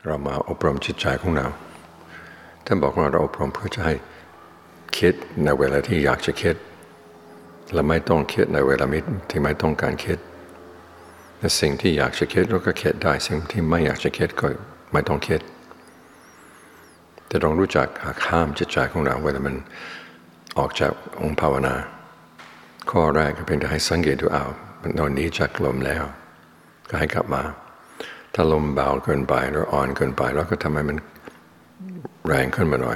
เรามาอบรมจิตใจของเราท่านบอกว่าเราอบรมเพื่อจะให้คิดในเวลาที่อยากจะคิดและไม่ต้องคิดในเวลาที่ไม่ต้องการคิดและสิ่งที่อยากจะคิดเราก็คิดได้สิ่งที่ไม่อยากจะคิดก็ไม่ต้องคิดแต่ต้องรู้จักหักห้ามจิตใจของเราเวลามันออกจากองค์ภาวนาข้อแรกก็เป็นการให้สังเกตดูมันนอนนี้จากลมแล้วก็ให้กลับมาถ้าลมเบาเกินไปหรืออ่อนเกินไปแล้วก็ทำให้มันแรงขึ้นมาหน่อย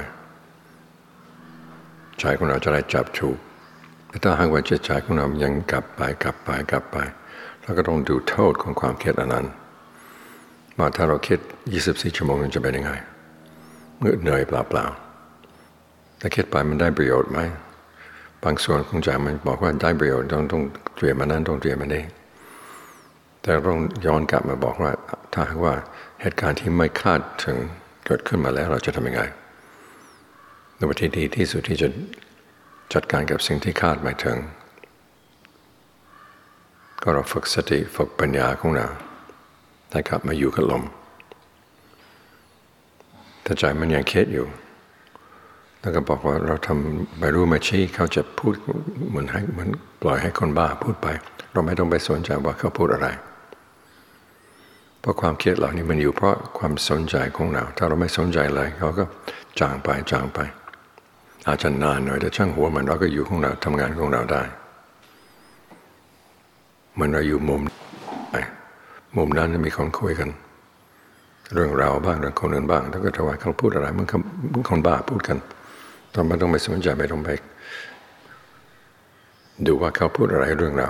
ใจของเราจะได้จับถูกแต่ถ้าหากว่าจิตใจของเรายังกลับไปเราก็ต้องดูโทษของความคิดอันนั้นว่าถ้าเราคิด24 ชั่วโมงมันจะเป็นยังไงเหนื่อยเปล่าๆถ้าคิดไปมันได้ประโยชน์ไหมบางส่วนของใจมันบอกว่าได้ประโยชน์ต้องเตรียมมันนั้นต้องเตรียมมันนี้แต่ต้องย้อนกลับมาบอกว่าถ้าหากว่าเหตุการณ์ที่ไม่คาดถึงเกิดขึ้นมาแล้วเราจะทำยังไงวิธีดีที่สุดที่จะจัดการกับสิ่งที่คาดไม่ถึงก็เราฝึกสติฝึกปัญญาของเราให้กลับมาอยู่กับลมถ้าใจมันยังคิดอยู่แล้วก็บอกว่าเราทำไม่รู้ไม่ชี้เขาจะพูดเหมือนปล่อยให้คนบ้าพูดไปเราไม่ต้องไปสนใจว่าเขาพูดอะไรเพราะความคิดเหล่านี้มันอยู่เพราะความสนใจของเราถ้าเราไม่สนใจเลยเขาก็จางไปอาจจะนานหน่อยแต่ช่างหัวมันเราก็อยู่ของเราทำงานของเราได้เหมือนเราอยู่มุมนั้นมีคนคุยกันเรื่องเราบ้างเรื่องคนอื่นบ้างแล้วก็ถวายเขาพูดอะไรมันคนบ้าพูดกันเราไม่ต้องไปสนใจไม่ต้องไปดูว่าเขาพูดอะไรเรื่องเรา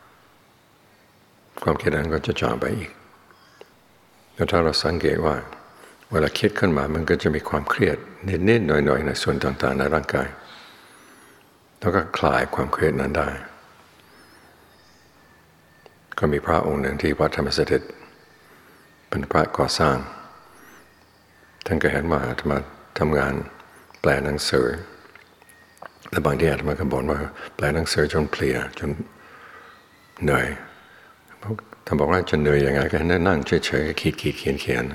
ความคิดนั้นก็จะจางไปอีกแล้วถ้าเราสังเกตว่าเวลาคิดขึ้นมามันก็จะมีความเครียดนิดๆหน่อยๆในส่วนต่างๆในร่างกายแล้วก็คลายความเครียดนั้นได้ก็มีพระองค์หนึ่งที่วัดธรรมสถิตเป็นพระก่อสร้างท่านก็เห็นว่าอาตมาทำงานแปลหนังสือและบางทีอาตมาก็บ่นว่าแปลหนังสือจนเพลียจนเหนื่อยท่านบอกว่าจะเหนื่อยยังไงก็นั่งเฉยๆขีดเขียน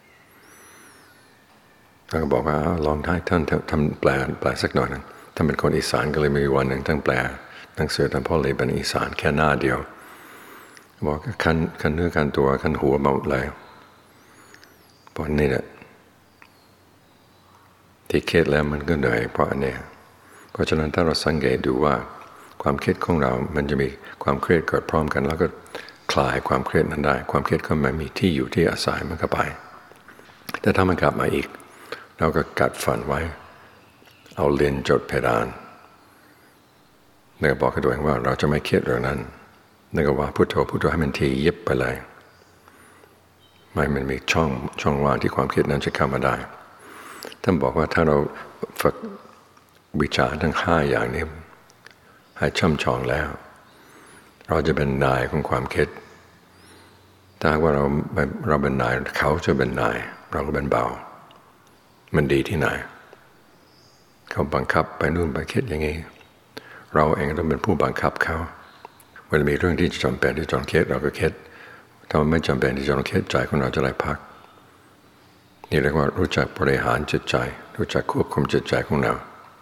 ท่านก็บอกว่าลองให้ท่านทำแปลสักหน่อยนึงท่านเป็นคนอีสานก็เลยมีวันหนึ่งท่านแปลหนังสือท่านพ่อเลยเป็นอีสานแค่หน้าเดียวบอกคันเนื้อคันตัวคันหัวหมดเลยบอกนี่แหละที่คิดแล้วมันก็เหนื่อยเพราะอันนี้เพราะฉะนั้นถ้าเราสังเกตดูว่าความคิดของเรามันจะมีความเครียดเกิดพร้อมกันแล้วก็คลายความเครียดนั้นได้ความเครียดก็ไม่มีที่อยู่ที่อาศัยมันก็ไปแต่ถ้ามันกลับมาอีกเราก็กัดฟันไว้เอาเลียนจดเพดานแล้วบอกกับตัวเองว่าเราจะไม่เครียดเรื่องนั้นแล้วก็ว่าพุทโธให้มันทียิบไปเลยไม่มันมีช่องว่างที่ความคิดนั้นจะเข้ามาได้ท่านบอกว่าถ้าเราฝึกวิชาทั้ง5อย่างนี้ให้ช่ำชองแล้วเราจะเป็นนายของความคิดถ้าว่าเราเป็นนายเขาจะเป็นนายเราก็เป็นเบามันดีที่ไหนเขาบังคับไปนู่นไปคิดอย่างนี้เราเองต้องเป็นผู้บังคับเขาเวลามีเรื่องที่จำเป็นที่ต้องคิดเราก็คิดถ้ามันไม่จำเป็นที่จะต้องคิดใจของเราจะได้พักนี่เรียกว่ารู้จักบริหารจิตใจรู้จักควบคุมจิตใจของเรา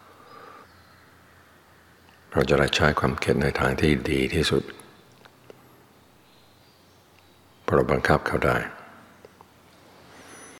เราจะได้ใช้ความคิดในทางที่ดีที่สุดเพราะเราบังคับเขาได้